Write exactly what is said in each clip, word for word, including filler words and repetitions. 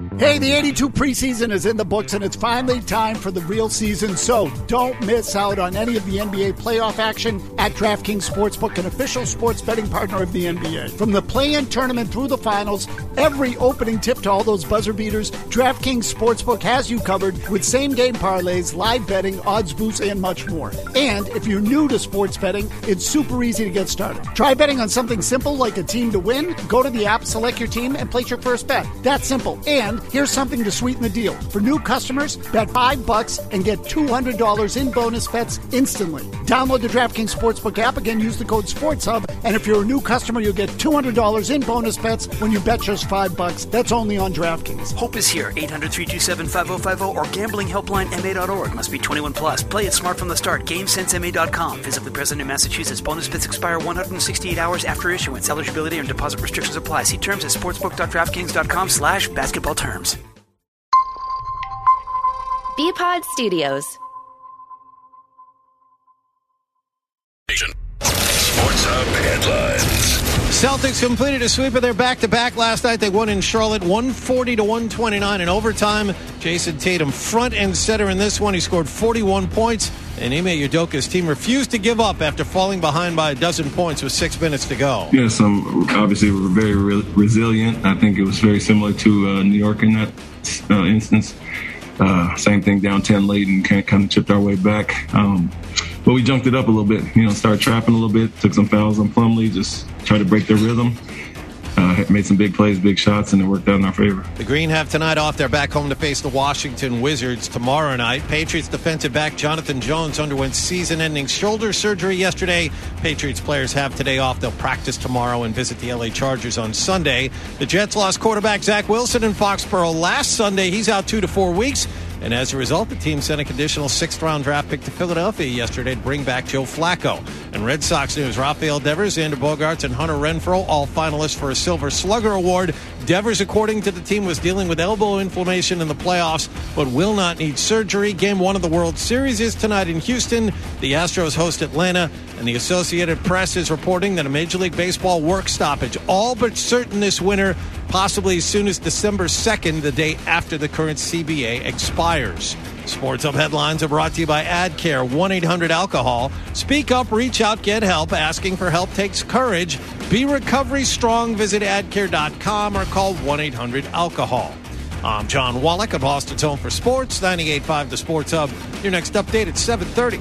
Hey, the eighty-two preseason is in the books, and it's finally time for the real season, so don't miss out on any of the N B A playoff action at DraftKings Sportsbook, an official sports betting partner of the N B A. From the play-in tournament through the finals, every opening tip to all those buzzer beaters, DraftKings Sportsbook has you covered with same-game parlays, live betting, odds boosts, and much more. And if you're new to sports betting, it's super easy to get started. Try betting on something simple like a team to win. Go to the app, select your team, and place your first bet. That's simple. And here's something to sweeten the deal. For new customers, bet five bucks and get two hundred dollars in bonus bets instantly. Download the DraftKings Sportsbook app. Again, use the code SportsHub. And if you're a new customer, you'll get two hundred dollars in bonus bets when you bet just five bucks. That's only on DraftKings. Hope is here. eight hundred, three two seven, five oh five oh or gambling helpline m a dot org. Must be twenty-one plus. Play it smart from the start. game sense m a dot com. Physically present in Massachusetts. Bonus bets expire one hundred sixty-eight hours after issuance. Eligibility and deposit restrictions apply. See terms at sportsbook dot draftkings dot com slash basketball terms. B-Pod Studios. Sports Hub headlines. Celtics completed a sweep of their back-to-back last night. They won in Charlotte one forty to one twenty-nine in overtime. Jason Tatum front and center in this one. He scored forty-one points, and Ime Udoka's team refused to give up after falling behind by a dozen points with six minutes to go. Yes, um, obviously we're very re- resilient. I think it was very similar to uh, New York in that uh, instance. Uh, same thing down ten late and kind of chipped our way back. Um, but we jumped it up a little bit, you know, started trapping a little bit, took some fouls on Plumlee, just tried to break their rhythm. Uh, made some big plays, big shots, and it worked out in our favor. The Green have tonight off. They're back home to face the Washington Wizards tomorrow night. Patriots defensive back Jonathan Jones underwent season-ending shoulder surgery yesterday. Patriots players have today off. They'll practice tomorrow and visit the L A Chargers on Sunday. The Jets lost quarterback Zach Wilson in Foxborough last Sunday. He's out two to four weeks. And as a result, the team sent a conditional sixth-round draft pick to Philadelphia yesterday to bring back Joe Flacco. And Red Sox news, Rafael Devers, Xander Bogaerts, and Hunter Renfroe, all finalists for a Silver Slugger Award. Devers, according to the team, was dealing with elbow inflammation in the playoffs, but will not need surgery. Game one of the World Series is tonight in Houston. The Astros host Atlanta, and the Associated Press is reporting that a Major League Baseball work stoppage, all but certain this winter, possibly as soon as December second, the day after the current C B A expires. Sports Hub headlines are brought to you by AdCare, one eight hundred alcohol. Speak up, reach out, get help. Asking for help takes courage. Be recovery strong. Visit adcare dot com or call one eight hundred alcohol. I'm John Wallach of Boston's Home for Sports, ninety-eight point five The Sports Hub. Your next update at seven thirty.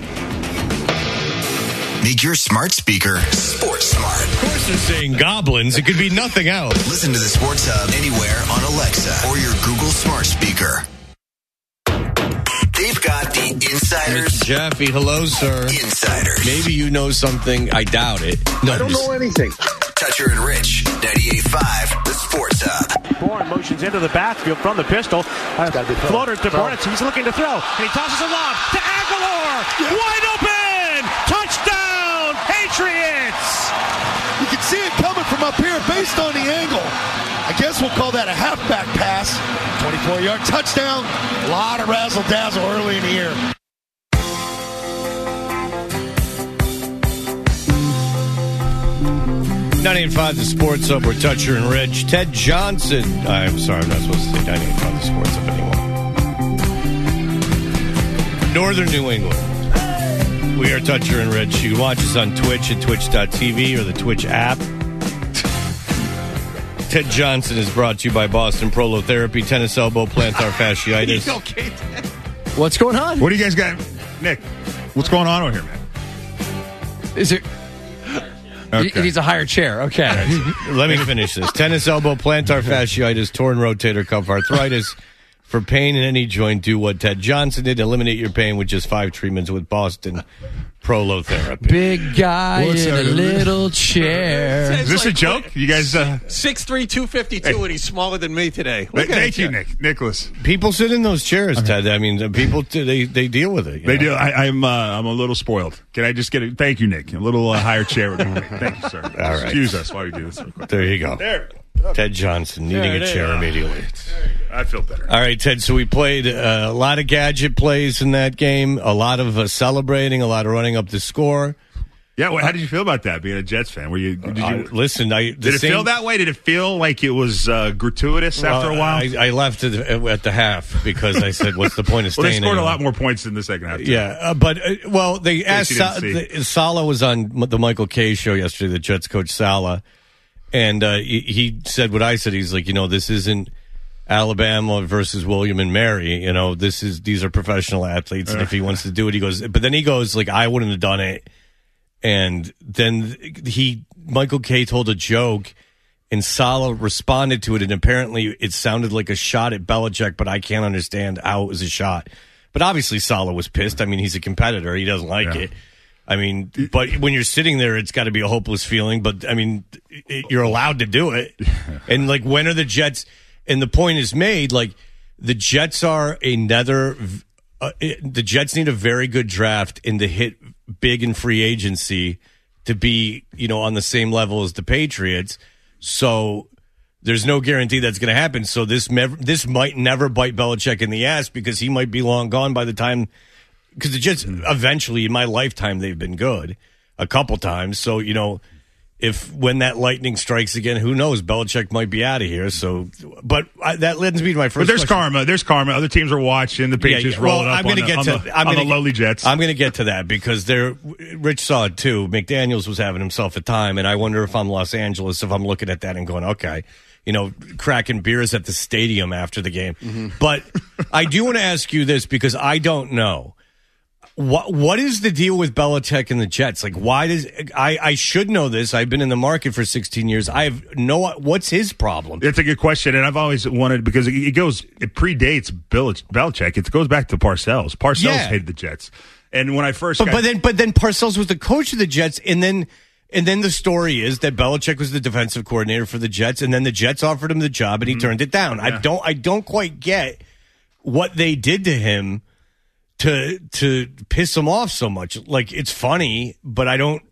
Make your smart speaker Sports Smart. Of course they're saying goblins. It could be nothing else. Listen to the Sports Hub anywhere on Alexa or your Google Smart Speaker. They've got the insiders. Mister Jaffe, hello, sir. Insiders. Maybe you know something. I doubt it. No, I don't know anything. Toucher and Rich, ninety-eight point five The Sports Hub. Bourne motions into the backfield from the pistol. Uh, floater to Bourne. He's looking to throw. And he tosses a lob to Aguilar. Yeah. Wide open. Touchdown, Patriots. You can see it coming from up here based on the angle. I guess we'll call that a halfback pass. twenty-four yard touchdown. A lot of razzle-dazzle early in the year. ninety-eight point five The Sports Hub. We're Toucher and Rich. Ted Johnson. I'm sorry, I'm not supposed to say ninety-eight point five The Sports Hub anymore. Northern New England. We are Toucher and Rich. You can watch us on Twitch at twitch dot t v or the Twitch app. Ted Johnson is brought to you by Boston Prolotherapy, tennis elbow, plantar fasciitis. Okay, Ted? What's going on? What do you guys got? Nick, what's going on over here, man? Is it... Okay. He needs a higher chair. Okay. Right. Let me finish this. Tennis elbow, plantar fasciitis, torn rotator cuff arthritis. For pain in any joint, do what Ted Johnson did. Eliminate your pain with just five treatments with Boston Prolotherapy. Big guy What's in a little chair. Is this like, a joke? You guys... Uh... six three, two fifty-two, hey. And he's smaller than me today. Look Thank you, Nick. Nicholas. People sit in those chairs, okay. Ted. I mean, people, they they deal with it. They know? do. I, I'm uh, I'm a little spoiled. Can I just get it? Thank you, Nick. A little uh, higher chair would be great. Thank you, sir. All right. Excuse us while we do this real quick. There you go. There. Ted Johnson needing a chair immediately. I feel better. All right, Ted, so we played uh, a lot of gadget plays in that game, a lot of uh, celebrating, a lot of running up the score. Yeah, well, how did you feel about that, being a Jets fan? Were you? Did you uh, listen, I, did it same, feel that way? Did it feel like it was uh, gratuitous well, after a while? I, I left at, at the half because I said, "What's the point of well, staying?" They scored anymore? a lot more points in the second half. Too. Yeah, uh, but uh, well, they asked Sa- the, Saleh was on the Michael Kay show yesterday. The Jets coach Saleh, and uh, he, he said what I said. He's like, you know, this isn't Alabama versus William and Mary. You know, this is these are professional athletes, and if he wants to do it, he goes. But then he goes like, I wouldn't have done it. And then he, Michael Kay told a joke, and Saleh responded to it, and apparently it sounded like a shot at Belichick, but I can't understand how it was a shot. But obviously Saleh was pissed. I mean, he's a competitor. He doesn't like yeah. it. I mean, but when you're sitting there, it's got to be a hopeless feeling. But, I mean, it, you're allowed to do it. And, like, when are the Jets? And the point is made, like, the Jets are another uh, – the Jets need a very good draft and to hit – big in free agency to be, you know, on the same level as the Patriots. So there's no guarantee that's going to happen. So this mev- this might never bite Belichick in the ass because he might be long gone by the time, because the Jets eventually in my lifetime, they've been good a couple times. So, you know, if when that lightning strikes again, who knows? Belichick might be out of here. So, but I, that leads me to my first. But there's question. karma. There's karma. Other teams are watching. The Patriots yeah, yeah. Well, rolling up I'm gonna on, get the, to, on, the, I'm on gonna, the lowly Jets. I'm going to get to that because they're Rich saw it too. McDaniels was having himself a time, and I wonder if I'm Los Angeles, if I'm looking at that and going, okay, you know, cracking beers at the stadium after the game. Mm-hmm. But I do want to ask you this because I don't know. What what is the deal with Belichick and the Jets? Like, why does I, I should know this? I've been in the market for sixteen years. I have no. What's his problem? It's a good question, and I've always wanted because it, it goes. It predates Bill Belichick. It goes back to Parcells. Parcells yeah. hated the Jets, and when I first, but, got, but then but then Parcells was the coach of the Jets, and then and then the story is that Belichick was the defensive coordinator for the Jets, and then the Jets offered him the job, and he mm-hmm. turned it down. Yeah. I don't I don't quite get what they did to him to to piss him off so much. Like, it's funny, but I don't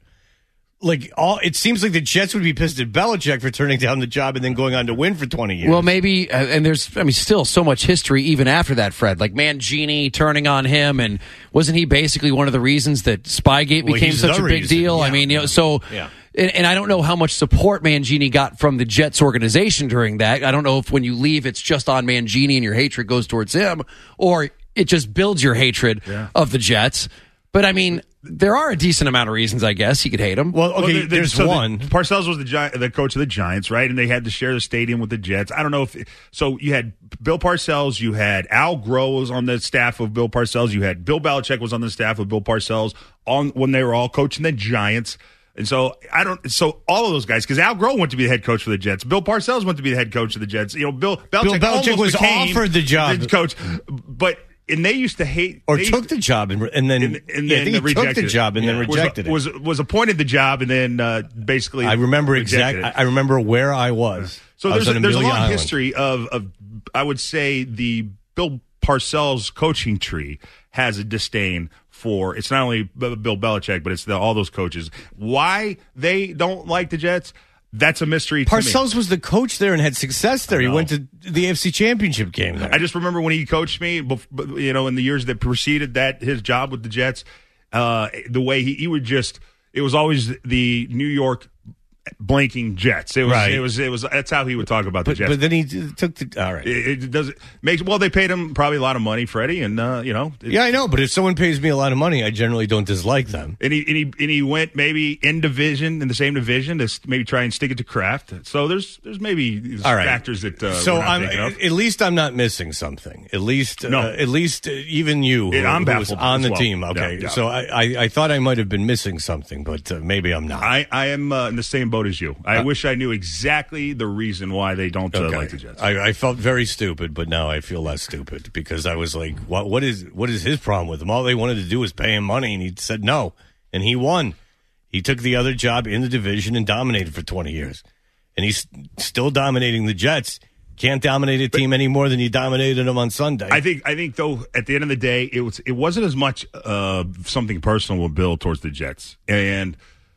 like all it seems like the Jets would be pissed at Belichick for turning down the job and then going on to win for twenty years. Well, maybe, uh, and there's I mean still so much history even after that, Fred. Like Mangini turning on him, and wasn't he basically one of the reasons that Spygate well, became such a big reason. deal? Yeah. I mean, you know, so yeah. And, and I don't know how much support Mangini got from the Jets organization during that. I don't know if when you leave, it's just on Mangini and your hatred goes towards him, or it just builds your hatred yeah. of the Jets. But, I mean, there are a decent amount of reasons, I guess, you could hate him. Well, okay, well, the, the, there's so one. The, Parcells was the Gi- the coach of the Giants, right? And they had to share the stadium with the Jets. I don't know if – so you had Bill Parcells. You had Al Groh was on the staff of Bill Parcells. You had Bill Belichick was on the staff of Bill Parcells on when they were all coaching the Giants. And so I don't. So all of those guys, because Al Groh went to be the head coach for the Jets. Bill Parcells went to be the head coach of the Jets. You know, Bill Belichick, Bill Belichick was offered the job, the coach, but and they used to hate or took took the job and, and then and, and yeah, then I think he took the it. job and yeah. then rejected was, it. Was was appointed the job and then uh, basically I remember exactly. I remember where I was. So I there's was a, there's a long Island. history of of I would say the Bill Parcells coaching tree has a disdain for, it's not only Bill Belichick, but it's the, all those coaches. Why they don't like the Jets, that's a mystery to Parcells me. was the coach there and had success there. He went to the A F C Championship game there. I just remember when he coached me, you know, in the years that preceded that, his job with the Jets, uh, the way he, he would just, it was always the New York blanking Jets. It was, right. it was, it was, that's how he would talk about the but, Jets. But then he took the, all right. It, it does make, well, they paid him probably a lot of money, Freddie, and, uh, you know. It, yeah, I know, but if someone pays me a lot of money, I generally don't dislike them. And he, and he, and he went maybe in division, in the same division, to maybe try and stick it to Kraft. So there's, there's maybe all right. factors that, uh, so we're not I'm, thinking of. At least I'm not missing something. At least, no. uh, at least uh, even you, who, it, I'm who was on the well. team. Okay. Yeah, yeah. So I, I, I thought I might have been missing something, but uh, maybe I'm not. I, I am uh, in the same boat as you. I uh, wish I knew exactly the reason why they don't uh, okay. like the Jets. I, I felt very stupid, but now I feel less stupid because I was like, "What? What is? What is his problem with him? All they wanted to do was pay him money, and he said no, and he won. He took the other job in the division and dominated for twenty years, and he's still dominating the Jets. Can't dominate a team but, any more than he dominated them on Sunday. I think. I think though, at the end of the day, it was. It wasn't as much uh, something personal with Bill towards the Jets, and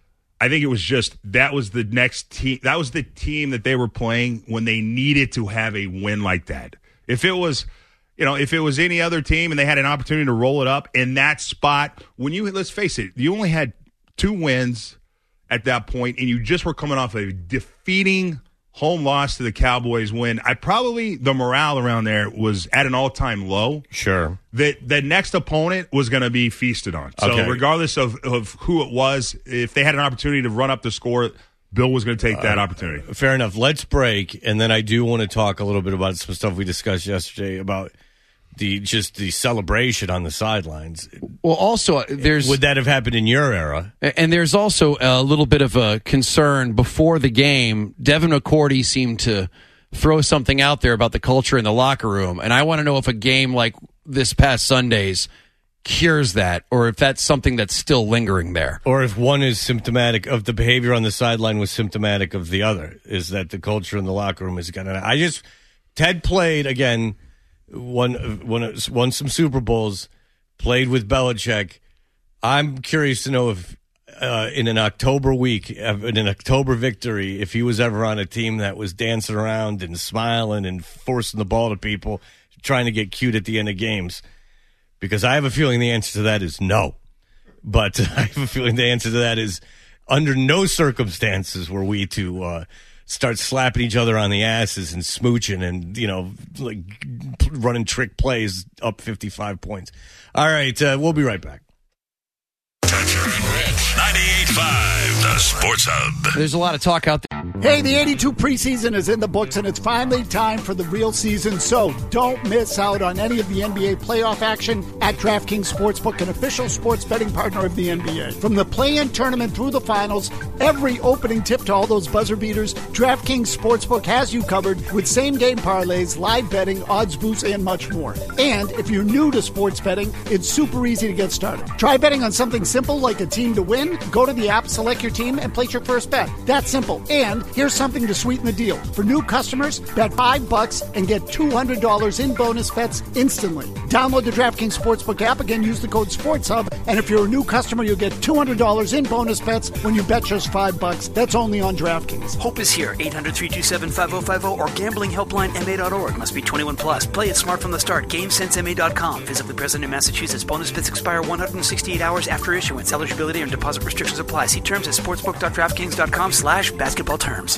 I think it was just that was the next team. That was the team that they were playing when they needed to have a win like that. If it was, you know, if it was any other team and they had an opportunity to roll it up in that spot, when you let's face it, you only had two wins at that point, and you just were coming off a defeating home loss to the Cowboys when I probably the morale around there was at an all-time low. Sure. That the next opponent was going to be feasted on. So Okay. regardless of, of who it was, if they had an opportunity to run up the score, Bill was going to take that uh, opportunity. Fair enough. Let's break, and then I do want to talk a little bit about some stuff we discussed yesterday about the just the celebration on the sidelines. Well, also, there's would that have happened in your era? And there's also a little bit of a concern before the game. Devin McCourty seemed to throw something out there about the culture in the locker room, and I want to know if a game like this past Sunday's cures that, or if that's something that's still lingering there, or if one is symptomatic of the behavior on the sideline was symptomatic of the other. Is that the culture in the locker room is gonna? I just Ted played again. Won, won, won some Super Bowls, played with Belichick. I'm curious to know if uh, in an October week, in an October victory, if he was ever on a team that was dancing around and smiling and forcing the ball to people, trying to get cute at the end of games. Because I have a feeling the answer to that is no. But I have a feeling the answer to that is under no circumstances were we to uh, start slapping each other on the asses and smooching and, you know, like running trick plays up fifty-five points. All right, uh, we'll be right back. ninety-eight point five, the Sports Hub. There's a lot of talk out there. Hey, the eighty-two preseason is in the books, and it's finally time for the real season, so don't miss out on any of the N B A playoff action at DraftKings Sportsbook, an official sports betting partner of the N B A. From the play-in tournament through the finals, every opening tip to all those buzzer beaters, DraftKings Sportsbook has you covered with same-game parlays, live betting, odds boosts, and much more. And if you're new to sports betting, it's super easy to get started. Try betting on something simple like a team to win. Go to the app, select your team, and place your first bet. That's simple. And here's something to sweeten the deal. For new customers, bet five bucks and get two hundred dollars in bonus bets instantly. Download the DraftKings Sportsbook app. Again, use the code SportsHub. And if you're a new customer, you'll get two hundred dollars in bonus bets when you bet just five bucks. That's only on DraftKings. Hope is here. eight hundred, three two seven, five oh five oh or gambling helpline M A dot org. Must be twenty-one plus. Play it smart from the start. Game Sense M A dot com. Physically present in Massachusetts. Bonus bets expire one hundred sixty-eight hours after issuance. Eligibility and deposit restrictions apply. See terms at sportsbook dot draftkings dot com slash basketball terms.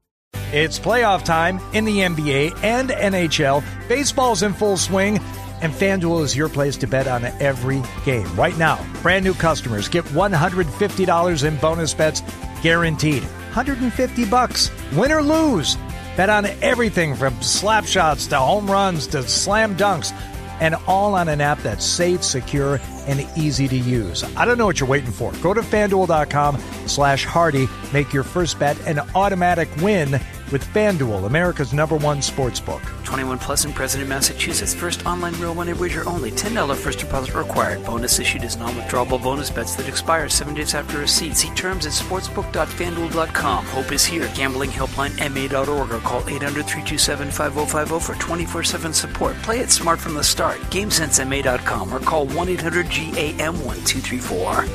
It's playoff time in the N B A and N H L. Baseball's in full swing, and FanDuel is your place to bet on every game. Right now, brand new customers get one hundred fifty dollars in bonus bets guaranteed. one hundred fifty bucks, win or lose. Bet on everything from slap shots to home runs to slam dunks, and all on an app that's safe, secure, and easy to use. I don't know what you're waiting for. Go to FanDuel.com slash Hardy. Make your first bet an automatic win with FanDuel, America's number one sports book. twenty-one plus and present in Massachusetts. First online real money wager only. ten dollars first deposit required. Bonus issued as non-withdrawable bonus bets that expire seven days after receipt. See terms at sportsbook dot fan duel dot com. Hope is here. Gambling helpline M A dot org or call eight hundred, three two seven, five oh five oh for twenty-four seven support. Play it smart from the start. Game Sense M A dot com or call one eight hundred G A M one two three four.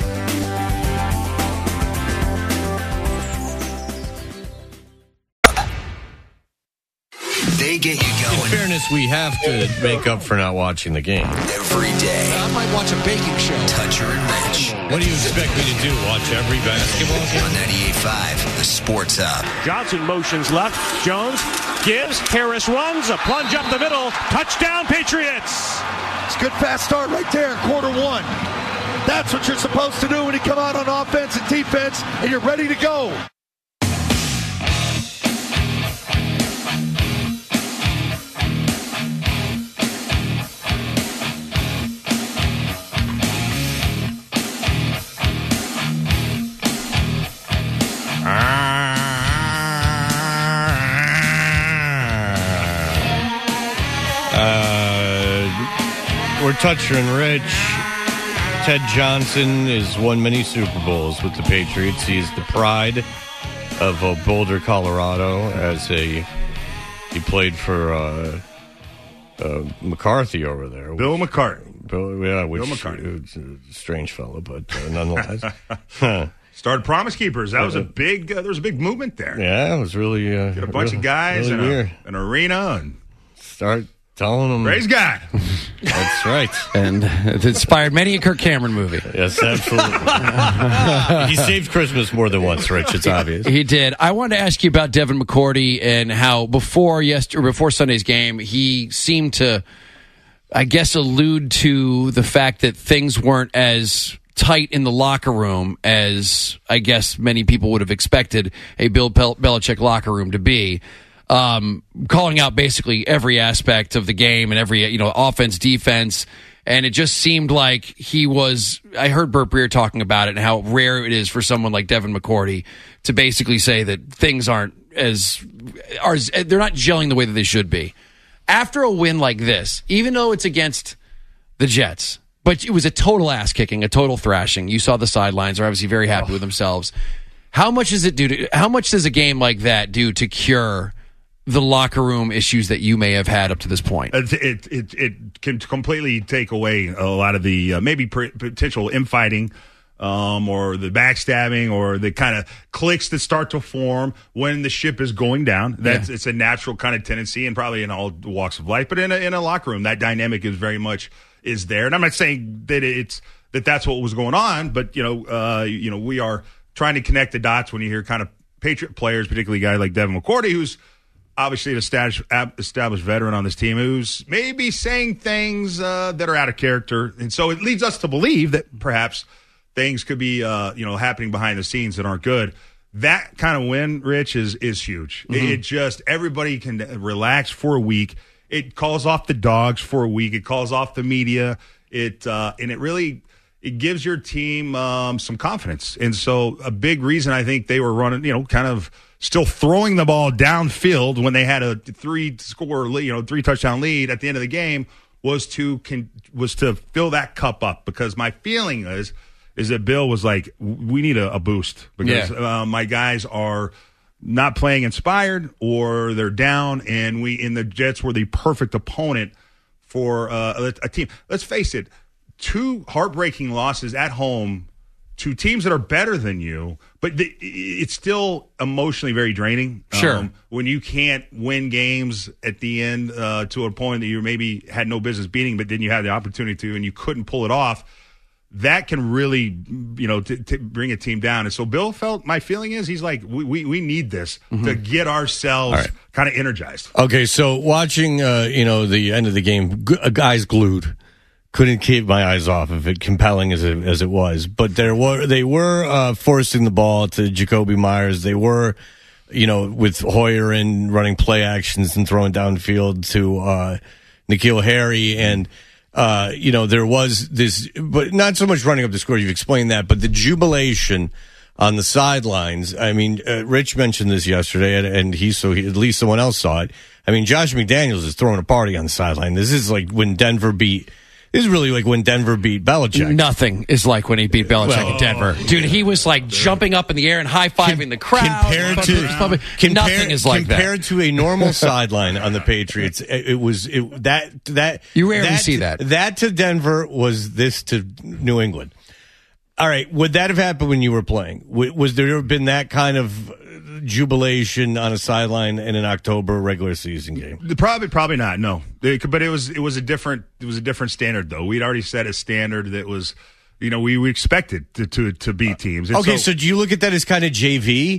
They get you going. In fairness, we have to make up for not watching the game. Every day. I might watch a baking show. Toucher and Rich. What do you expect me to do? Watch every basketball game? On ninety-eight point five, the Sports Hub. Johnson motions left. Jones gives. Harris runs. A plunge up the middle. Touchdown, Patriots. It's a good fast start right there in quarter one. That's what you're supposed to do when you come out on offense and defense and you're ready to go. We're Toucher and Rich. Ted Johnson has won many Super Bowls with the Patriots. He is the pride of uh, Boulder, Colorado. As a he played for uh, uh, McCarthy over there. Bill which, McCarthy. Bill, yeah, which, Bill McCarthy. Uh, a strange fellow, but uh, nonetheless. Started Promise Keepers. That was a big. Uh, there was a big movement there. Yeah, it was really uh, Get a bunch really, of guys really in weird. a, an arena and start telling them praise God. That's right. And it inspired many a Kirk Cameron movie. Yes, absolutely. He saved Christmas more than once, Rich. It's obvious. He did. I wanted to ask you about Devin McCourty and how before yesterday, before Sunday's game, he seemed to, I guess, allude to the fact that things weren't as tight in the locker room as I guess many people would have expected a Bill Bel- Belichick locker room to be. Um, calling out basically every aspect of the game and every, you know, offense, defense. And it just seemed like he was, I heard Burt Breer talking about it and how rare it is for someone like Devin McCourty to basically say that things aren't as, are, they're not gelling the way that they should be. After a win like this, even though it's against the Jets, but it was a total ass kicking, a total thrashing. You saw the sidelines are obviously very happy oh. with themselves. How much does it do to, how much does a game like that do to cure the locker room issues that you may have had up to this point? It it it, it can completely take away a lot of the uh, maybe pr- potential infighting, um, or the backstabbing, or the kind of cliques that start to form when the ship is going down. That's yeah. It's a natural kind of tendency, and probably in all walks of life. But in a, in a locker room, that dynamic is very much is there. And I'm not saying that it's that that's what was going on, but you know, uh, you know, we are trying to connect the dots when you hear kind of Patriot players, particularly a guy like Devin McCourty, who's obviously an established, established veteran on this team who's maybe saying things uh, that are out of character. And so it leads us to believe that perhaps things could be, uh, you know, happening behind the scenes that aren't good. That kind of win, Rich, is is huge. Mm-hmm. It, it just, everybody can relax for a week. It calls off the dogs for a week. It calls off the media. It uh, and it really, it gives your team um, some confidence. And so a big reason I think they were running, you know, kind of still throwing the ball downfield when they had a three-score, you know, three-touchdown lead at the end of the game was to con- was to fill that cup up, because my feeling is is that Bill was like, we need a, a boost because yeah. uh, my guys are not playing inspired or they're down, and we in the Jets were the perfect opponent for uh, a, a team. Let's face it, two heartbreaking losses at home to teams that are better than you, but the, it's still emotionally very draining. Sure. Um, when you can't win games at the end uh, to a point that you maybe had no business beating, but then you had the opportunity to and you couldn't pull it off, that can really, you know, t- t- bring a team down. And so Bill felt, my feeling is he's like, we we, we need this mm-hmm. to get ourselves right. kind of energized. Okay, so watching, uh, you know, the end of the game, g- guys glued. Couldn't keep my eyes off of it, compelling as it, as it was. But there were they were uh, forcing the ball to Jacoby Myers. They were, you know, with Hoyer in running play actions and throwing downfield to uh, N'Keal Harry. And, uh, you know, there was this, but not so much running up the score. You've explained that. But the jubilation on the sidelines. I mean, uh, Rich mentioned this yesterday, and, and he, so he, at least someone else saw it. I mean, Josh McDaniels is throwing a party on the sideline. This is like when Denver beat. This is really like when Denver beat Belichick. Nothing is like when he beat Belichick well, in Denver. Dude, he was like jumping up in the air and high-fiving com- the crowd. Compared to, compare, nothing is like compared that. Compared to a normal sideline on the Patriots, it, it was it, that that you rarely that, see that. That to Denver was this to New England. All right, would that have happened when you were playing? Was there been that kind of jubilation on a sideline in an October regular season game? Probably, probably not. No, but it was it was a different it was a different standard though. We'd already set a standard that was, you know, we, we expected to to, to beat teams. And okay, so, so do you look at that as kind of J V?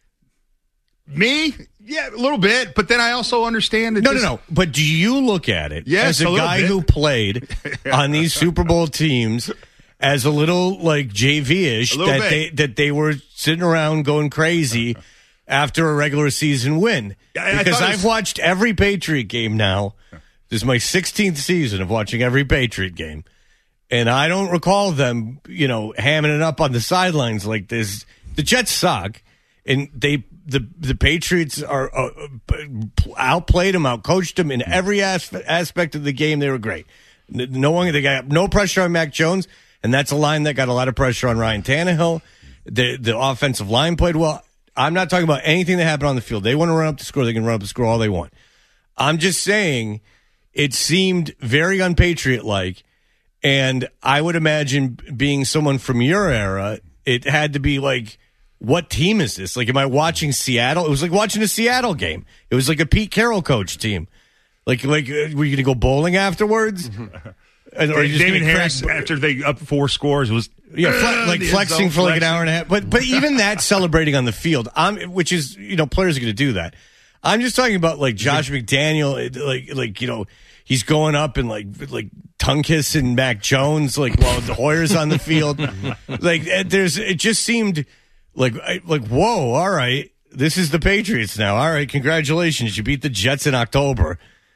Me, yeah, a little bit, but then I also understand that. No, this, no, no. But do you look at it yes, as a, a guy bit. who played on these Super Bowl teams? As a little like J V-ish that bit. they that they were sitting around going crazy after a regular season win. I, because I I've was... watched every Patriot game now. This is my sixteenth season of watching every Patriot game. And I don't recall them, you know, hamming it up on the sidelines like this. The Jets suck, and they the the Patriots are uh, outplayed them, outcoached them in every as- aspect of the game. They were great. No one, they got no pressure on Mac Jones. And that's a line that got a lot of pressure on Ryan Tannehill. The the offensive line played well. I'm not talking about anything that happened on the field. They want to run up the score. They can run up the score all they want. I'm just saying it seemed very unpatriot-like. And I would imagine being someone from your era, it had to be like, what team is this? Like, am I watching Seattle? It was like watching a Seattle game. It was like a Pete Carroll coach team. Like, like, uh, were you going to go bowling afterwards? And, or you just Damien gonna Harris, crack- after they up four scores, was Yeah, fle- like the flexing end for zone like an flexing. hour and a half. But but even that celebrating on the field, I'm, which is, you know, players are going to do that. I'm just talking about like Josh McDaniel, like like you know, he's going up and like like tongue kissing Mac Jones, like while the Hoyer's on the field. Like there's, it just seemed like like whoa, all right, this is the Patriots now. All right, congratulations, you beat the Jets in October.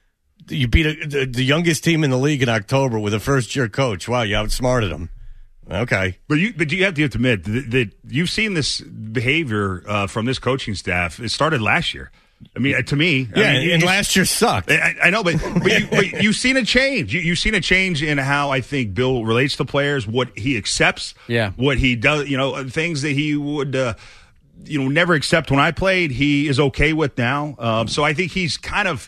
You beat a, the, the youngest team in the league in October with a first-year coach. Wow, you outsmarted them. Okay, but you but you have to admit that, that you've seen this behavior uh, from this coaching staff. It started last year. I mean, to me, yeah, I mean, and, you- and you- last year sucked. I, I know, but, but, you, but you've seen a change. You, you've seen a change in how I think Bill relates to players, what he accepts, Yeah. what he does. You know, things that he would. Uh, you know, never accept when I played, he is okay with now. Um, so I think he's kind of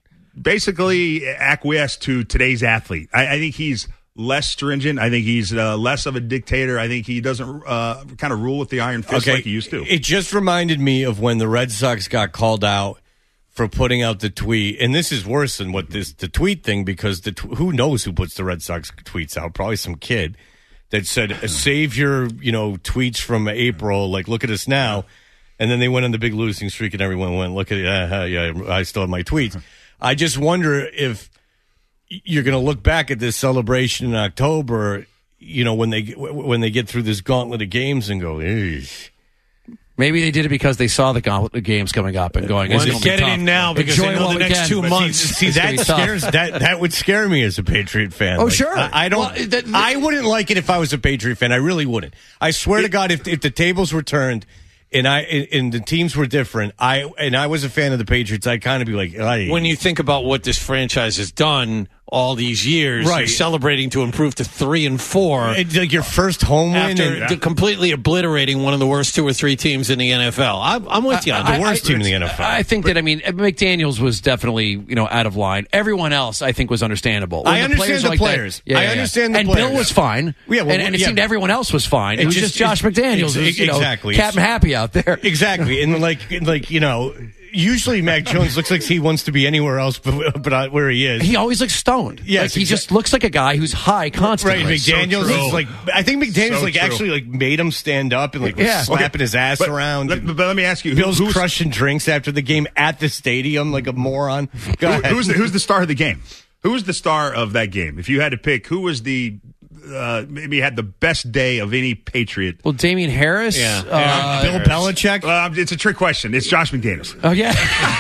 basically acquiesced to today's athlete. I, I think he's less stringent. I think he's uh, less of a dictator. I think he doesn't uh, kind of rule with the iron fist like he used to. It just reminded me of when the Red Sox got called out for putting out the tweet, and this is worse than what this the tweet thing, because the tw- who knows who puts the Red Sox tweets out? Probably some kid that said, "Save your you know tweets from April. Like, look at us now." And then they went on the big losing streak, and everyone went, "Look at it, uh, yeah, I still have my tweets." I just wonder if you're going to look back at this celebration in October, you know, when they when they get through this gauntlet of games and go, "Eesh." Maybe they did it because they saw the gauntlet of games coming up and going, Well, "It's just gonna be get it tough. in now because Enjoy they know while the we next can." two But months. See, it's gonna that be tough. scares that that would scare me as a Patriot fan. Oh, Like, sure. I, I don't. Well, that- I wouldn't like it if I was a Patriot fan. I really wouldn't. I swear to God, if if the tables were turned and I and, and the teams were different, I and I was a fan of the Patriots, I'd kind of be like, "Ay." When you think about what this franchise has done all these years, Right. you're celebrating to improve to three and four. It's like your first home win, after and, d- completely obliterating one of the worst two or three teams in the N F L. I'm, I'm with you. on the that. worst team in the N F L. I think that, I mean, McDaniels was definitely, you know, out of line. Everyone else, I think, was understandable. When I understand the like that- players. yeah, I yeah, yeah. understand the and players. Bill was fine. Yeah, well, and, and it yeah. seemed everyone else was fine. It, It was just- just Josh it- McDaniels, ex- who's, you know, exactly. Captain Happy out there. Exactly, and like like you know, usually Mac Jones looks like he wants to be anywhere else but, but not where he is. He always looks stoned. Yes, like he exa- just looks like a guy who's high constantly. Right, McDaniels So is like. I think McDaniels So like true. actually like made him stand up and like was Yeah. slapping his ass But- around. But, but let me ask you, who- Bill's who's, crushing drinks after the game at the stadium like a moron. Go who- ahead. who's the, who's the star of the game? Who was the star of that game? If you had to pick, who was the uh, maybe had the best day of any Patriot? Well, Damien Harris. Yeah. Uh, Bill Belichick? Uh, it's a trick question. It's Josh McDaniels. Oh, yeah.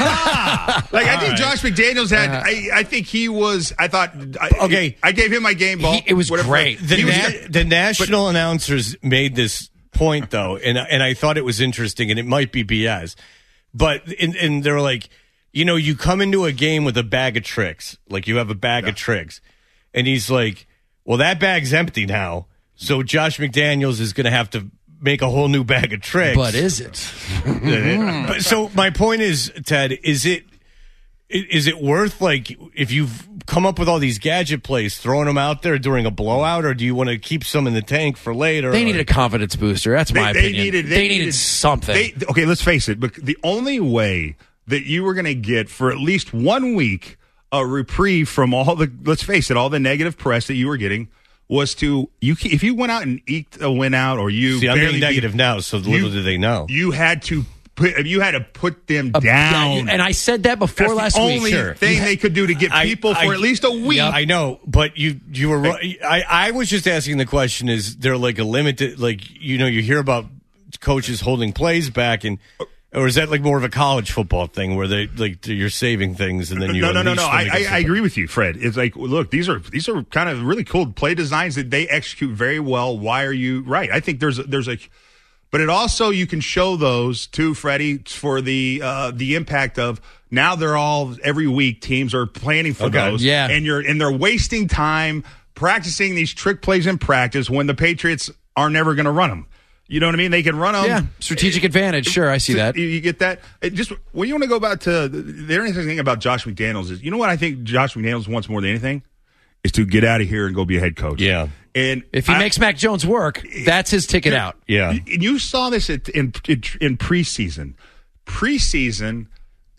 Like I think Josh McDaniels had. I, I think he was. I thought. I, Okay. I gave him my game ball. He- it was whatever. great. the, He was na- good. the national announcers made this point though, and and I thought it was interesting, and it might be B S, but and, and they're like, you know, you come into a game with a bag of tricks, like you have a bag of tricks, and he's like, well, that bag's empty now, so Josh McDaniels is going to have to make a whole new bag of tricks. But is it? But so my point is, Ted, is it is it worth, like, if you've come up with all these gadget plays, throwing them out there during a blowout, or do you want to keep some in the tank for later? They or- needed a confidence booster. That's my they, opinion. They needed, they needed something. They, okay, let's face it. But the only way that you were going to get for at least one week a reprieve from all the, let's face it, all the negative press that you were getting was to you. If you went out and eked a win out, or you See, I'm barely being negative beat- now, so little you- do they know. You had to put. You had to put them Uh, down. yeah, and I said that before That's last the week. only Sure. thing they could do to get I- people for I- at least a week. I know, but you you were right. I, I was just asking the question: is there like a limited, like, you know, you hear about coaches holding plays back, and or is that like more of a college football thing where they like you're saving things and then you no no no unleash no them I, against I, I the- agree with you, Fred. It's like, look, these are these are kind of really cool play designs that they execute very well. Why are you right? I think there's a, there's a but it also, you can show those too, Freddie, for the uh, the impact of now they're all every week teams are planning for Okay. those, Yeah. and you're and they're wasting time practicing these trick plays in practice when the Patriots are never going to run them. You know what I mean? They can run them. Yeah, strategic advantage. Sure, I see So that. You, you get that? It just when you want to go back to the, the interesting thing about Josh McDaniels is, you know what I think Josh McDaniels wants more than anything is to get out of here and go be a head coach. Yeah. And If he I- makes Mac Jones work, that's his ticket out. Yeah. and you saw this at, in, in in preseason. Preseason,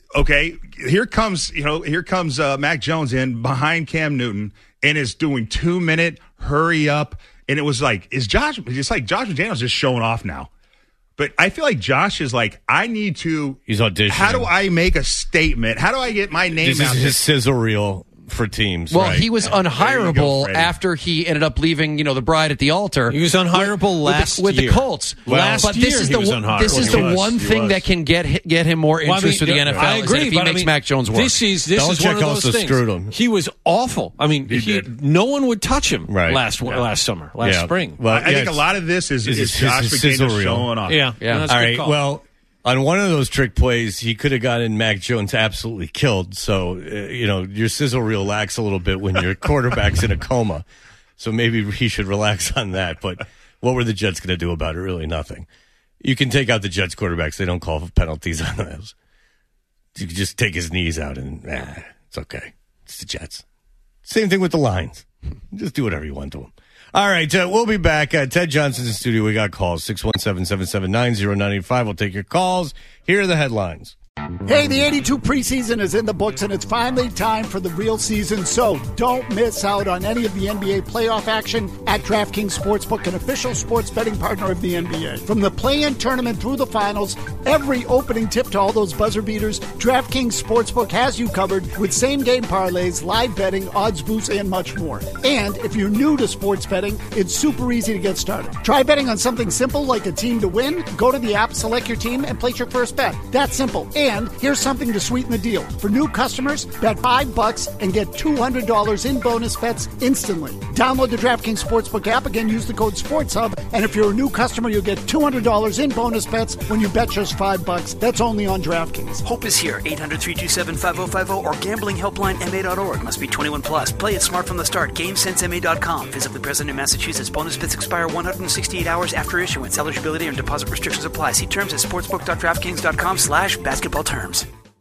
Okay, here comes you know here comes uh, Mac Jones in behind Cam Newton and is doing two minute hurry up, and it was like is Josh? It's like Josh McDaniels just showing off now. But I feel like Josh is like, I need to. He's auditioning. How do I make a statement? How do I get my name this out is there? his sizzle reel for teams. Well, right? he was There unhireable you go, after he ended up leaving, you know, the bride at the altar. He was unhireable with, last with the, with year. the Colts. Last but this year is he the was one- unhireable. this is He the was. one He thing was. that can get get him more interest Well, I mean, for the N F L. I is agree, that if he but makes I mean, Mac Jones work. This is this is Belichick one of those also things. screwed him. He was awful. I mean, He he, did. no one would touch him Right. last Yeah. last summer, last Yeah. spring. Well, I yeah, think a it's- lot of this is, is is his- Josh his sizzle McDaniels reel. showing off. yeah, Yeah. that's a All good right. call. Well, on one of those trick plays, he could have gotten Mac Jones absolutely killed. So, uh, you know, your sizzle reel lacks a little bit when your quarterback's in a coma. So maybe he should relax on that. But what were the Jets going to do about it? Really nothing. You can take out the Jets quarterbacks. They don't call penalties on those. You can just take his knees out and, nah, it's okay. It's the Jets. Same thing with the Lions. Just do whatever you want to them. All right, uh, we'll be back. Uh, Ted Johnson's in the studio. We got calls. six one seven, seven seven nine, zero nine eight five. We'll take your calls. Here are the headlines. Hey, the eighty-two preseason is in the books, and it's finally time for the real season, so don't miss out on any of the N B A playoff action at DraftKings Sportsbook, an official sports betting partner of the N B A. From the play-in tournament through the finals, every opening tip to all those buzzer beaters, DraftKings Sportsbook has you covered with same-game parlays, live betting, odds boosts, and much more. And if you're new to sports betting, it's super easy to get started. Try betting on something simple like a team to win. Go to the app, select your team, and place your first bet. That's simple. And here's something to sweeten the deal. For new customers, bet five bucks and get two hundred dollars in bonus bets instantly. Download the DraftKings Sportsbook app. Again, use the code SportsHub. And if you're a new customer, you'll get two hundred dollars in bonus bets when you bet just five bucks. That's only on DraftKings. Hope is here. eight hundred, three two seven, five oh five oh or gambling helpline M A dot org. Must be twenty-one plus. Play it smart from the start. Game Sense M A dot com. Physically present in Massachusetts. Bonus bets expire one hundred sixty-eight hours after issuance. Eligibility and deposit restrictions apply. See terms at sportsbook.draftkings.com slash basketball terms.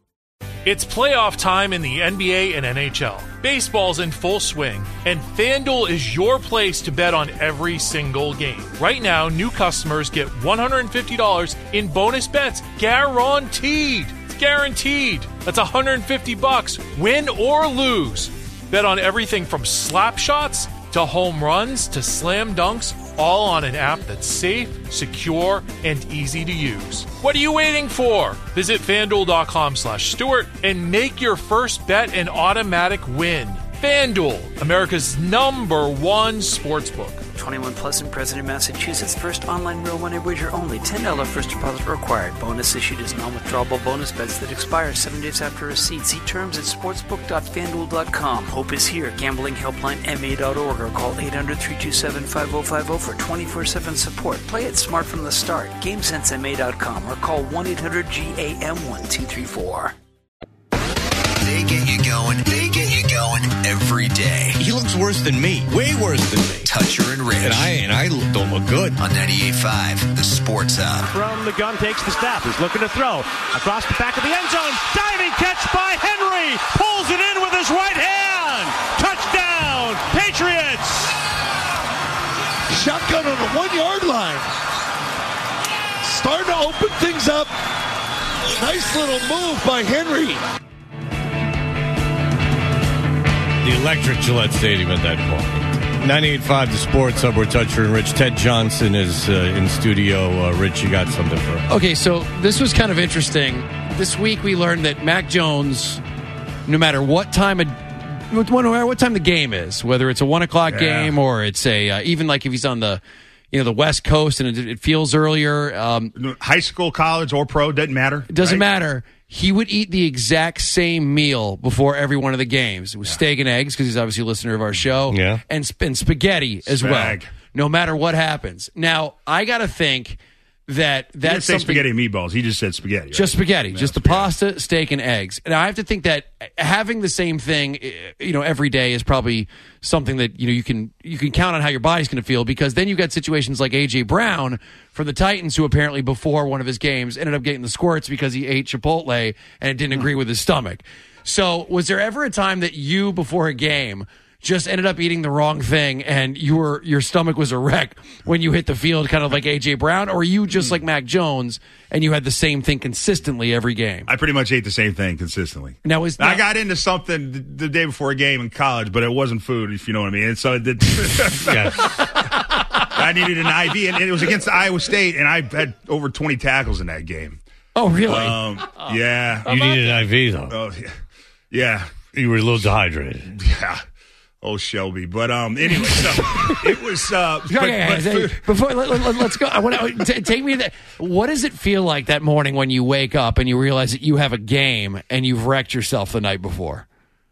It's playoff time in the N B A and N H L. Baseball's in full swing, and FanDuel is your place to bet on every single game. Right now, new customers get one hundred fifty dollars in bonus bets guaranteed. It's guaranteed. That's one hundred fifty bucks, win or lose. Bet on everything from slap shots to home runs to slam dunks, all on an app that's safe, secure, and easy to use. What are you waiting for? Visit FanDuel.com slash Stewart and make your first bet an automatic win. FanDuel, America's number one sportsbook. twenty-one plus and present in Massachusetts. First online real money wager only. ten dollars first deposit required. Bonus issued as non-withdrawable bonus bets that expire seven days after receipt. See terms at sportsbook dot fan duel dot com. Hope is here. Gambling helpline M A dot org or call eight hundred, three two seven, five oh five oh for twenty-four seven support. Play it smart from the start. Game Sense M A dot com or call one eight hundred G A M one two three four. They get you going. They get you going every day. He looks worse than me. Way worse than me. Toucher and Rich. And I and I don't look good. On ninety-eight point five, the Sports Hub. From the gun, takes the snap. He's looking to throw. Across the back of the end zone. Diving catch by Henry. Pulls it in with his right hand. Touchdown, Patriots. Shotgun on the one-yard line. Starting to open things up. Nice little move by Henry. The electric Gillette Stadium at that point. ninety-eight point five, the Sports Hub. We're Toucher and Rich. Ted Johnson is uh, in studio. Uh, Rich, you got something for us? Okay, so this was kind of interesting. This week we learned that Mac Jones, no matter what time of no matter what time the game is, whether it's a one o'clock Yeah. game or it's a uh, even like if he's on the you know the West Coast and it, it feels earlier, um, High school, college, or pro, doesn't matter. it doesn't right? matter. He would eat the exact same meal before every one of the games. It was steak and eggs because he's obviously a listener of our show. Yeah. And, sp- and spaghetti as Spag. well. No matter what happens. Now, I got to think that He didn't that's say something. spaghetti and meatballs. He just said spaghetti. Right? Just spaghetti, Yeah, just the spaghetti. pasta, steak, and eggs. And I have to think that having the same thing, you know, every day is probably something that you know you can you can count on how your body's going to feel because then you got situations like A J Brown from the Titans, who apparently before one of his games ended up getting the squirts because he ate Chipotle and it didn't agree with his stomach. So, was there ever a time that you before a game just ended up eating the wrong thing and you were your stomach was a wreck when you hit the field, kind of like A J Brown, or were you just like Mac Jones and you had the same thing consistently every game? I pretty much ate the same thing consistently. Now, is I that- got into something the, the day before a game in college, but it wasn't food, if you know what I mean. And so it did. I needed an I V, and it was against Iowa State, and I had over twenty tackles in that game. Oh, really? Um, yeah. You needed an I V, though. Oh, yeah. Yeah. You were a little dehydrated. Yeah. Oh, Shelby. But um, anyway, so it was. Uh, but, okay, but hey, food- before let, let, let's go. I want to t- take me to that. What does it feel like that morning when you wake up and you realize that you have a game and you've wrecked yourself the night before?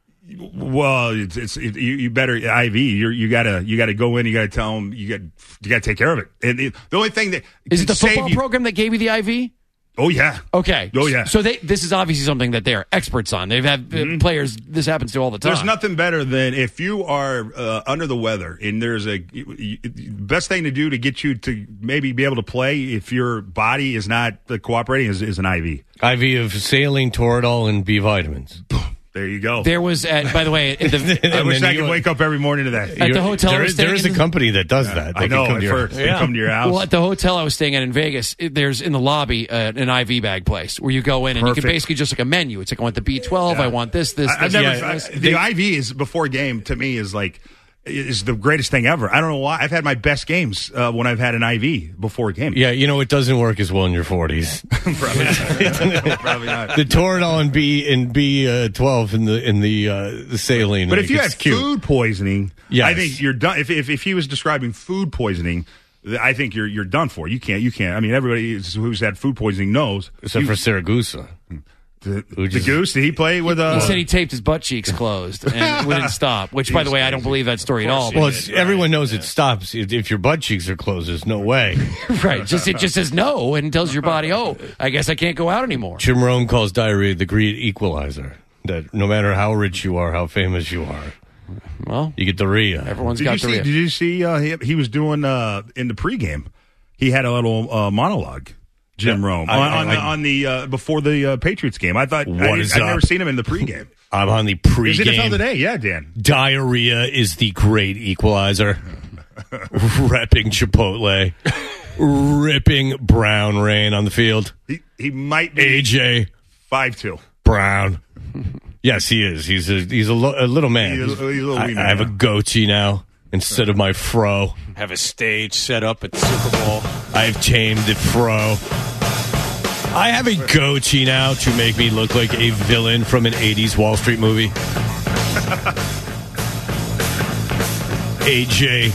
Well, it's, it's it, you, you better I V. You you gotta you gotta go in. You gotta tell them you got you gotta take care of it. And it, the only thing that Is it the save football you- program that gave you the I V? Oh yeah. Okay. Oh yeah. So they this is obviously something that they're experts on. They've had uh, players this happens to all the time. There's nothing better than if you are uh, under the weather and there's a you, you, best thing to do to get you to maybe be able to play if your body is not uh, cooperating is, is an I V. I V of saline, Toradol, and B vitamins. There you go. There was, at, by the way, at the, I wish then I you- could wake up every morning to that. At the You're- hotel I there was is, there staying is a in- company that does that. I They can know. come At to your- first, they come to your house. Well, at the hotel I was staying at in Vegas, it- there's in the lobby uh, an I V bag place where you go in and you can Perfect. basically just like a menu. It's like I want the B twelve, I want this, this, I, I've this. never. this, I- this. the I V is before game to me is like is the greatest thing ever. I don't know why. I've had my best games uh, when I've had an I V before a game. Yeah, you know, it doesn't work as well in your forties. Probably not. Probably not. The Toradol and B and B uh, twelve in the in the uh, the saline. But like, if you it's had cute. food poisoning, Yes. I think you're done. If, if if he was describing food poisoning, th- I think you're you're done for. You can't. You can't. I mean, everybody is- who's had food poisoning knows. except you, for Saragusa. the, who the just- goose. Did he play with? Uh, He said he taped his butt cheeks closed and wouldn't stop. Which, by the way, I don't believe that story at all. Well, it's, everyone knows it stops if if your butt cheeks are closed. There's no way. Right. Just it just says no and tells your body, oh, I guess I can't go out anymore. Jim Rome calls diarrhea the great equalizer. That no matter how rich you are, how famous you are, well, you get the rhea. Everyone's did got you the see? real. Did you see? Uh, he, he was doing uh, in the pregame. He had a little uh, monologue. Jim Yeah, Rome I- on, on I- the on the uh, before the uh, Patriots game. I thought What I, is I've up? never seen him in the pregame. I'm on the Is it N F L pregame. today? Yeah, Dan. Diarrhea is the great equalizer. Repping Chipotle. Ripping Brown rain on the field. He he might be A J five two. Brown. Yes, he is. He's a he's a, lo- a little man. He's a- he's a little I, wee I man, have a yeah. goatee now instead of my fro. Have a stage set up at the Super Bowl. I've tamed the fro. I have a goatee now to make me look like a villain from an eighties Wall Street movie. A J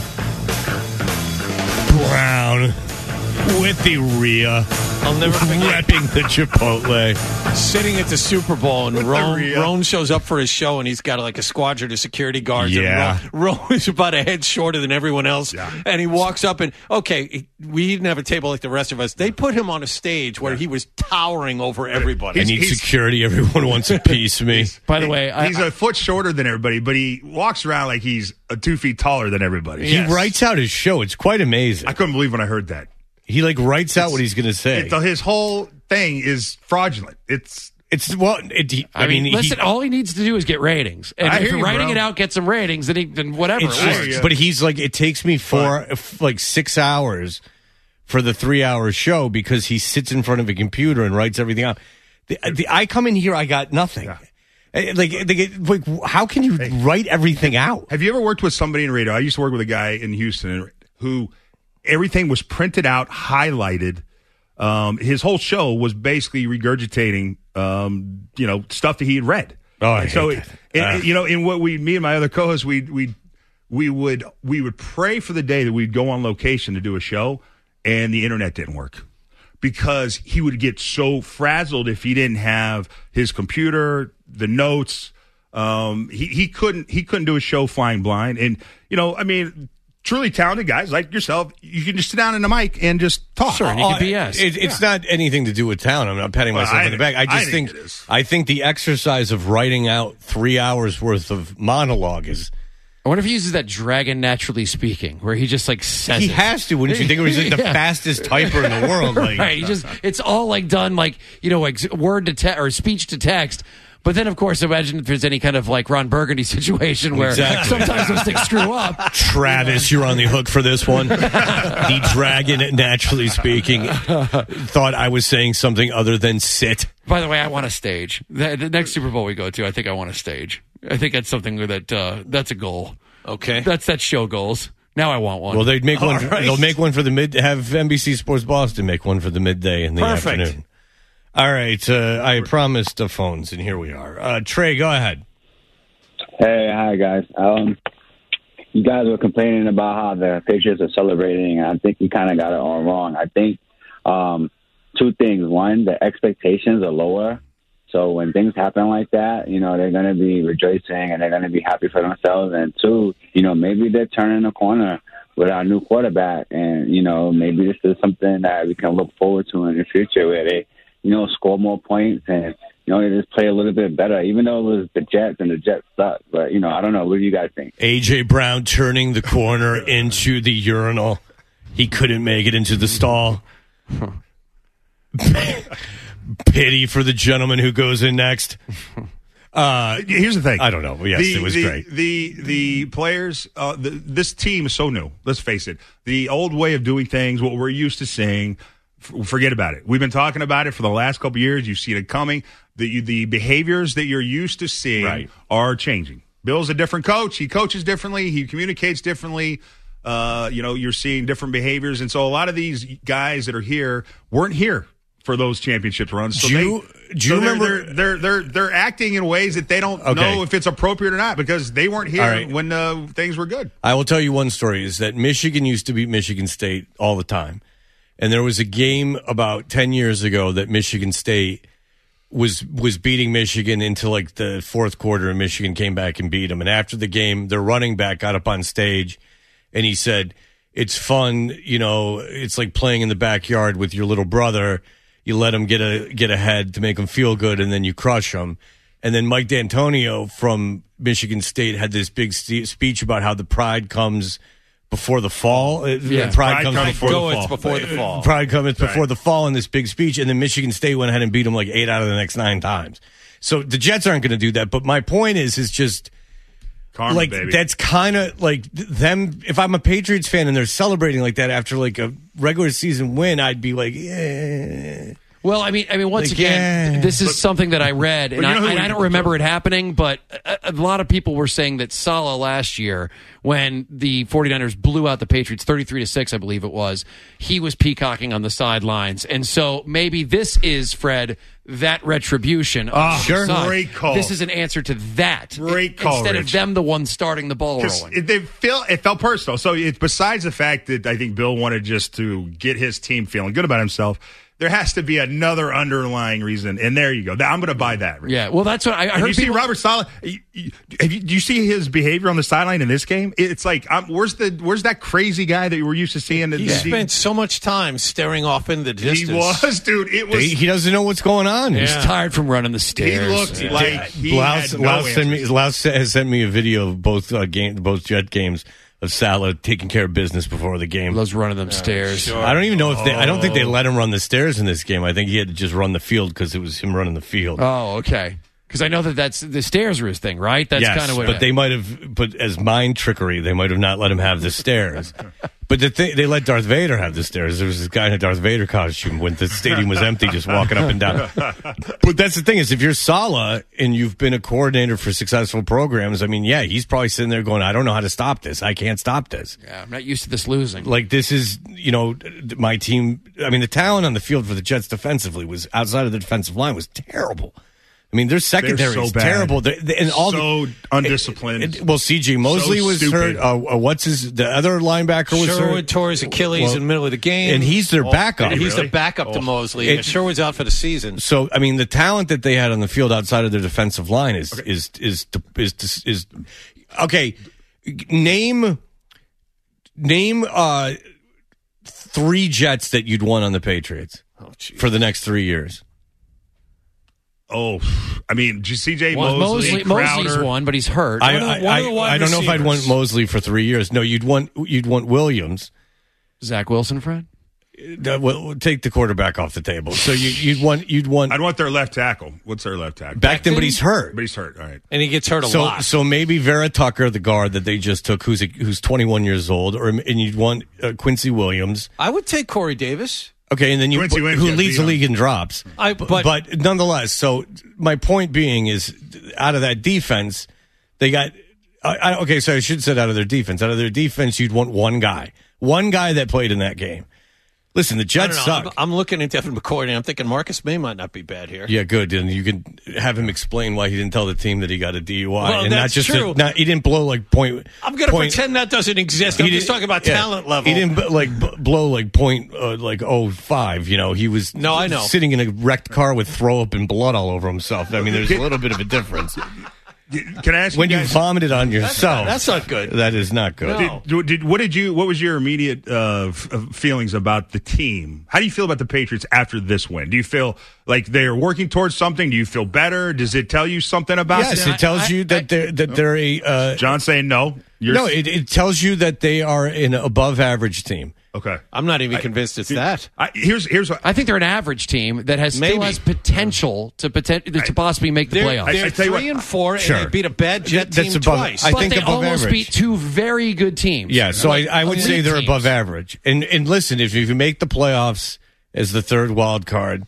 Brown with the Rhea. I'll never forget Repping the Chipotle. sitting at the Super Bowl and the Rome, Rhea. Rome shows up for his show and he's got like a squadron of security guards. Yeah. And Rome, Rome is about a head shorter than everyone else. Yeah. And he walks up and, okay, we didn't have a table like the rest of us. They put him on a stage where he was towering over everybody. I need he's- security. Everyone wants a piece of me. By the way, I, He's a foot shorter than everybody, but he walks around like he's uh, two feet taller than everybody. He writes out his show. It's quite amazing. I couldn't believe when I heard that. He like writes out what he's going to say. It, his whole thing is fraudulent. It's It's well. It, he, I, I mean, mean, listen, he, all he needs to do is get ratings. And I if hear you're you, writing bro. it out, get some ratings, then, he, then whatever. it's it just, works. but he's like, it takes me four, f- like six hours for the three-hour show because he sits in front of a computer and writes everything out. The, the, I come in here, I got nothing. Eh, Like, they get- like, how can you write everything out? Have you ever worked with somebody in radio? I used to work with a guy in Houston who everything was printed out, highlighted. Um, his whole show was basically regurgitating, um, you know, stuff that he had read. Oh, I And so, hate it, that. it- you know, in what we, me and my other co-hosts, we we we would we would pray for the day that we'd go on location to do a show, and the internet didn't work because he would get so frazzled if he didn't have his computer, the notes. Um, he he couldn't he couldn't do a show flying blind, and you know, I mean. Truly talented guys like yourself, you can just sit down in the mic and just talk. Sure, and you Oh, can B S. It, it's not anything to do with talent. I'm not patting Well, myself I on the back. I think- I just think think, it is. I think the exercise of writing out three hours worth of monologue is. I wonder if he uses that dragon naturally speaking, where he just like says He it. has to, wouldn't you think? He's like the Yeah. fastest typer in the world. Like, right. He just it's all like done like you know like word to text or speech to text. But then, of course, imagine if there's any kind of like Ron Burgundy situation where Exactly. sometimes those things screw up. Travis, you're on the hook for this one. The dragon, naturally speaking, thought I was saying something other than sit. By the way, I want a stage. The, the next Super Bowl we go to, I think I want a stage. I think that's something that uh, that's a goal. Okay, that's that show goals. Now I want one. Well, they'd make one. All right. They'll make one for the mid. Have N B C Sports Boston make one for the midday in the Perfect. afternoon. All right, uh, I promised the phones, and here we are. Uh, Trey, go ahead. Hey, hi guys. Um, you guys were complaining about how the Patriots are celebrating, and I think you kind of got it all wrong. I think um, two things. One, the expectations are lower. So when things happen like that, you know, they're going to be rejoicing and they're going to be happy for themselves. And two, you know, maybe they're turning a corner with our new quarterback. And, you know, maybe this is something that we can look forward to in the future where they, you know, score more points and, you know, they just play a little bit better, even though it was the Jets and the Jets suck. But, you know, I don't know. What do you guys think? A J. Brown turning the corner into the urinal. He couldn't make it into the stall. Pity for the gentleman who goes in next. Uh, Here's the thing. I don't know. Yes, the, it was the, great. The the players, uh, the, this team is so new. Let's face it. The old way of doing things, what we're used to seeing, f- forget about it. We've been talking about it for the last couple of years. You've seen it coming. The the behaviors that you're used to seeing Right. are changing. Bill's a different coach. He coaches differently. He communicates differently. Uh, you know, you're seeing different behaviors. And so a lot of these guys that are here weren't here for those championship runs. So Do you- they, do you so they're- remember- They're, they're they're they're acting in ways that they don't Okay. know if it's appropriate or not because they weren't here All right. when uh, things were good. I will tell you one story is that Michigan used to beat Michigan State all the time. And there was a game about ten years ago that Michigan State was was beating Michigan into like the fourth quarter, and Michigan came back and beat them. And after the game, their running back got up on stage and he said, "It's fun, you know, it's like playing in the backyard with your little brother. You let him get a get ahead to make him feel good, and then you crush him." And then Mike D'Antonio from Michigan State had this big st- speech about how the pride comes before the fall. Yeah. Pride, Pride comes comes before before the the fall. fall. before the fall. Pride comes before Right. the fall in this big speech, and then Michigan State went ahead and beat them like eight out of the next nine times. So the Jets aren't going to do that. But my point is, is just Karma, like baby. that's kind of like th- them. If I'm a Patriots fan and they're celebrating like that after like a regular season win, I'd be like, yeah. Well, I mean, I mean, once Like, again, yeah. this is something that I read, and, but you know I, who and we- I don't remember it happening, but a, a lot of people were saying that Saleh last year, when the 49ers blew out the Patriots thirty-three to six, I believe it was, he was peacocking on the sidelines. And so maybe this is, Fred, that retribution. Of Ah, the sure. side. Great call. This is an answer to that. Great call, Instead Rich. of them the ones starting the ball Because rolling. it, they feel, it felt personal. So it's besides the fact that I think Bill wanted just to get his team feeling good about himself, there has to be another underlying reason. And there you go. I'm going to buy that. Rich. Yeah, well, that's what I, I Have heard. you see people- Robert Saleh? You- you- have you- Do you see his behavior on the sideline in this game? It's like, um, where's the where's that crazy guy that you were used to seeing? He The- spent so much time staring off in the He distance. was, dude. It was. He, he doesn't know what's going on. He's Yeah. tired from running the He stairs. looked Yeah. like he Laus, had no Laus sent me, answers. Laus has sent me a video of both uh, game, both Jet games of Salah taking care of business before the game. Loves running them stairs. sure. I don't even know if they. I don't think they Oh. let him run the stairs in this game. I think he had to just run the field because it was him running the field. Oh, okay. Because I know that that's the stairs are his thing, right? That's yes, kind of what. but they might have. But as mind trickery, they might have not let him have the stairs. But the thing, they let Darth Vader have the stairs. There was this guy in a Darth Vader costume when the stadium was empty, just walking up and down. But that's the thing is, if you're Saleh and you've been a coordinator for successful programs, I mean, yeah, he's probably sitting there going, "I don't know how to stop this. I can't stop this." Yeah, I'm not used to this losing. Like this is, you know, my team. I mean, the talent on the field for the Jets defensively was outside of the defensive line was terrible. I mean, their secondary so is bad. terrible. They, they, and all So the, undisciplined. It, it, well, C J Mosley So was stupid. hurt. Uh, uh, what's his? The other linebacker was Sherwood hurt. tore his Achilles Well, in the middle of the game. and he's their Oh, backup. He's Really? the backup to Oh. Mosley. It- Sherwood's out for the season. So, I mean, the talent that they had on the field outside of their defensive line is is, is is is is okay. Name name uh, three Jets that you'd want on the Patriots for the next three years. Oh, I mean, C J Well, Mosley, Mosley, Mosley's Crowder. one, but he's hurt. I, One of the- I, one of the I, wide I don't know if I'd want receivers. Mosley for three years. No, you'd want you'd want Williams. Zach Wilson, Fred. Uh, well, take the quarterback off the table. So you, you'd want you'd want. I'd want their left tackle. What's their left tackle? Becton, but he's hurt. But he's hurt. All right, and he gets hurt a so, lot. So maybe Vera Tucker, the guard that they just took, who's a, who's twenty-one years old, or and you'd want uh, Quincy Williams. I would take Corey Davis. Okay, and then you Quincy who Williams leads the league in drops. I, but, but nonetheless, so my point being is, out of that defense, they got. I, I, okay, so I should have said out of their defense. Out of their defense, you'd want one guy, one guy that played in that game. Listen, the Jets suck. I'm, I'm looking at Devin McCourty, and I'm thinking Marcus May might not be bad here. Yeah, good. And you can have him explain why he didn't tell the team that he got a D U I. Well, and that's not just true. A, not, he didn't blow like point. I'm going to point, pretend that doesn't exist. I'm just talking about yeah, talent level. He didn't like b- blow like point uh, like oh five. You know, he was no, I know. sitting in a wrecked car with throw up and blood all over himself. I mean, there's a little bit of a difference. Can I ask when you you guys, vomited on yourself? That's not good. That is not good. No. Did, did, what did you? What was your immediate uh, f- feelings about the team? How do you feel about the Patriots after this win? Do you feel like they're working towards something? Do you feel better? Does it tell you something about? Yes, them? it tells I, you that I, they're that they're a. Uh, John saying no. You're no, it, it tells you that they are an above average team. Okay, I'm not even I, convinced it's I, that. I, here's here's what I think they're an average team that has Maybe. still has potential to poten- to possibly make the They're, playoffs. they're I- I tell you three what, and four, Sure. and they beat a bad Jet That's team above- twice. I but think they above almost average. beat two very good teams. Yeah, so Like, I, I would elite say they're teams. above average. And and listen, if you make the playoffs as the third wild card,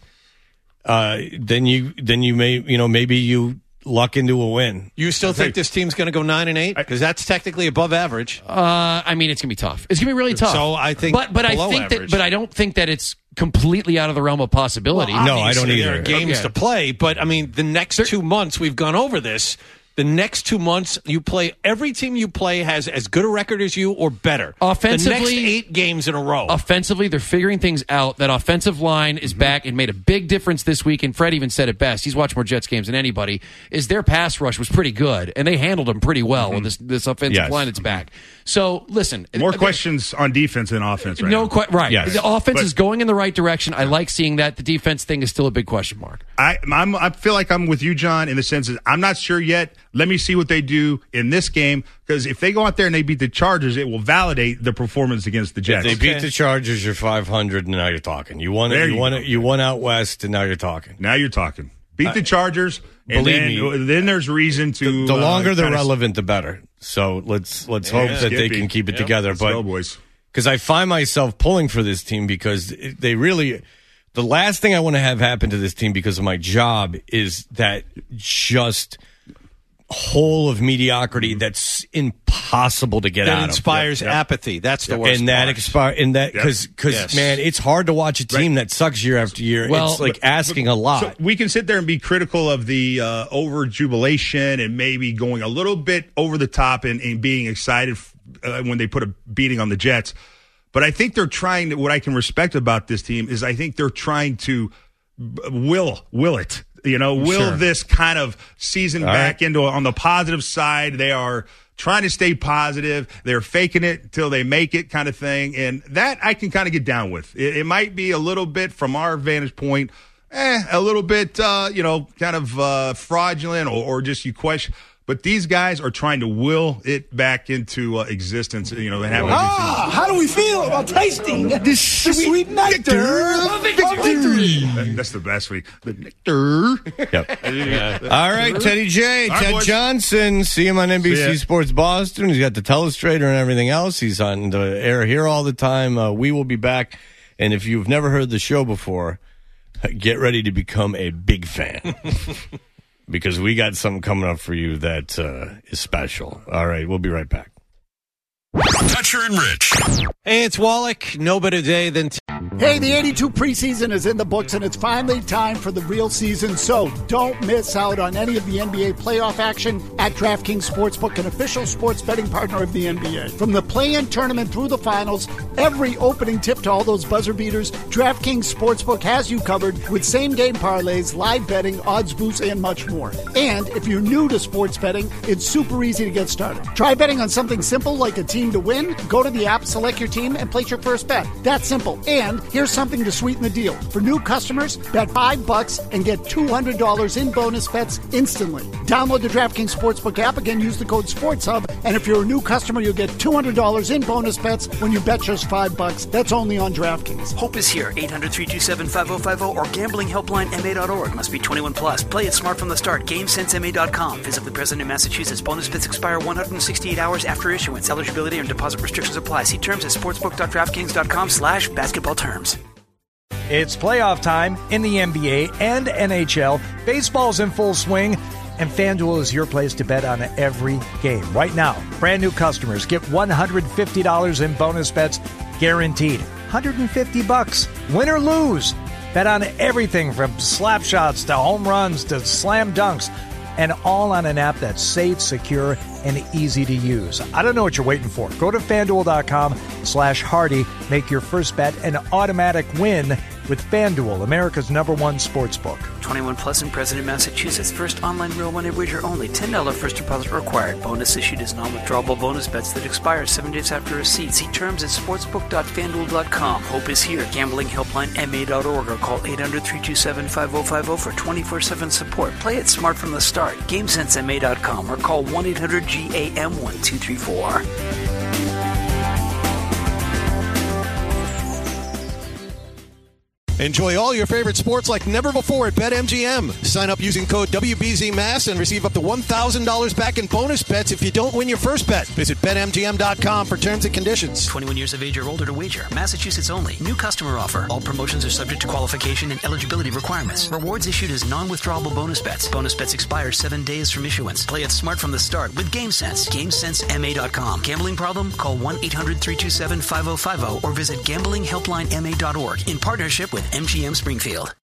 uh, then you then you may you know maybe you luck into a win. You still think this team's going to go nine and eight? Because that's technically above average. Uh, I mean, it's gonna be tough. It's gonna be really tough. So I think but but I below think average. that but I don't think that it's completely out of the realm of possibility. Well, No, I don't obviously either. There are games Okay. to play, but I mean, the next two months we've gone over this. The next two months, you play. Every team you play has as good a record as you or better. Offensively, the next eight games in a row. Offensively, they're figuring things out. That offensive line is back and made a big difference this week. And Fred even said it best. He's watched more Jets games than anybody. Is their pass rush was pretty good, and they handled them pretty well Mm-hmm. with this this offensive Yes. line that's back. So listen, more uh, questions on defense than offense right no, now. quite right. Yes. The offense But- is going in the right direction. I like seeing that. The defense thing is still a big question mark. I I'm, I feel like I'm with you, John, in the sense that I'm not sure yet. Let me see what they do in this game, because if they go out there and they beat the Chargers, it will validate the performance against the Jets. If they beat the Chargers, you're five hundred, and now you're talking. You won. There You you won. go. You won out west, and now you're talking. Now you're talking. Beat the Chargers, and believe then, me, then there's reason to. The longer uh, they're kinda- relevant, the better. So let's let's Yeah, hope that they Skippy. can keep it Yep. together. Let's But go, boys. because I find myself pulling for this team because they really. The last thing I want to have happen to this team because of my job is that just hole of mediocrity that's impossible to get that out inspires of. Yep. apathy. That's the worst. And that part. expire in that because because Yes. man, it's hard to watch a team that sucks year after year. Well, it's like but- asking a lot. So we can sit there and be critical of the uh, over jubilation and maybe going a little bit over the top and, and being excited uh, when they put a beating on the Jets. But I think they're trying to, what I can respect about this team is I think they're trying to b- will, will it, you know, will Sure. this kind of season All back right. into on the positive side. They are trying to stay positive. They're faking it till they make it kind of thing. And that I can kind of get down with. It, it might be a little bit from our vantage point, eh, a little bit, uh, you know, kind of uh, fraudulent or, or just you question. But these guys are trying to will it back into uh, existence, you know, and have Ah, how do we feel about tasting this sweet nectar of victory? That- That's the best week. The nectar. Yep. All right, Teddy J, All right, Ted boys. Johnson. See him on N B See C ya. Sports Boston. He's got the telestrator and everything else. He's on the air here all the time. Uh, we will be back. And if you've never heard the show before, get ready to become a big fan. Because we got something coming up for you that uh, is special. All right, we'll be right back. Toucher and Rich. Hey, it's Wallach. No better day than. T- Hey, the eighty-two preseason is in the books, and it's finally time for the real season, so don't miss out on any of the N B A playoff action at DraftKings Sportsbook, an official sports betting partner of the N B A. From the play-in tournament through the finals, every opening tip to all those buzzer beaters, DraftKings Sportsbook has you covered with same-game parlays, live betting, odds boosts, and much more. And if you're new to sports betting, it's super easy to get started. Try betting on something simple like a team to win? Go to the app, select your team, and place your first bet. That's simple. And here's something to sweeten the deal. For new customers, bet five bucks and get two hundred dollars in bonus bets instantly. Download the DraftKings Sportsbook app. Again, use the code SportsHub. And if you're a new customer, you'll get two hundred dollars in bonus bets when you bet just five bucks. That's only on DraftKings. Hope is here. eight hundred, three two seven, five oh five oh or gambling helpline M A dot org. Must be twenty-one plus. Play it smart from the start. Game Sense M A dot com. Physically present in Massachusetts. Bonus bets expire one hundred sixty-eight hours after issuance. Eligibility and deposit restrictions apply. See terms at sportsbook dot draftkings dot com slash basketball terms. It's playoff time in the N B A and N H L. Baseball's in full swing, and FanDuel is your place to bet on every game. Right now, brand new customers get one hundred fifty dollars in bonus bets guaranteed. one hundred fifty bucks, win or lose. Bet on everything from slap shots to home runs to slam dunks, and all on an app that's safe, secure, and easy to use. I don't know what you're waiting for. Go to FanDuel.com slash Hardy. Make your first bet an automatic win with FanDuel, America's number one sports book. twenty-one plus and present in Massachusetts. First online real money wager only. ten dollars first deposit required. Bonus issued as non-withdrawable bonus bets that expire seven days after receipt. See terms at sportsbook dot fanduel dot com. Hope is here. Gambling helpline M A dot org or call eight hundred, three two seven, five oh five oh for twenty-four seven support. Play it smart from the start. Game Sense M A dot com or call one eight hundred G A M one two three four. Enjoy all your favorite sports like never before at BetMGM. Sign up using code W B Z M A S and receive up to one thousand dollars back in bonus bets if you don't win your first bet. Visit Bet M G M dot com for terms and conditions. twenty-one years of age or older to wager. Massachusetts only. New customer offer. All promotions are subject to qualification and eligibility requirements. Rewards issued as non-withdrawable bonus bets. Bonus bets expire seven days from issuance. Play it smart from the start with GameSense. Game Sense M A dot com. Gambling problem? Call one eight hundred, three two seven, five oh five oh or visit gambling helpline M A dot org in partnership with M G M Springfield.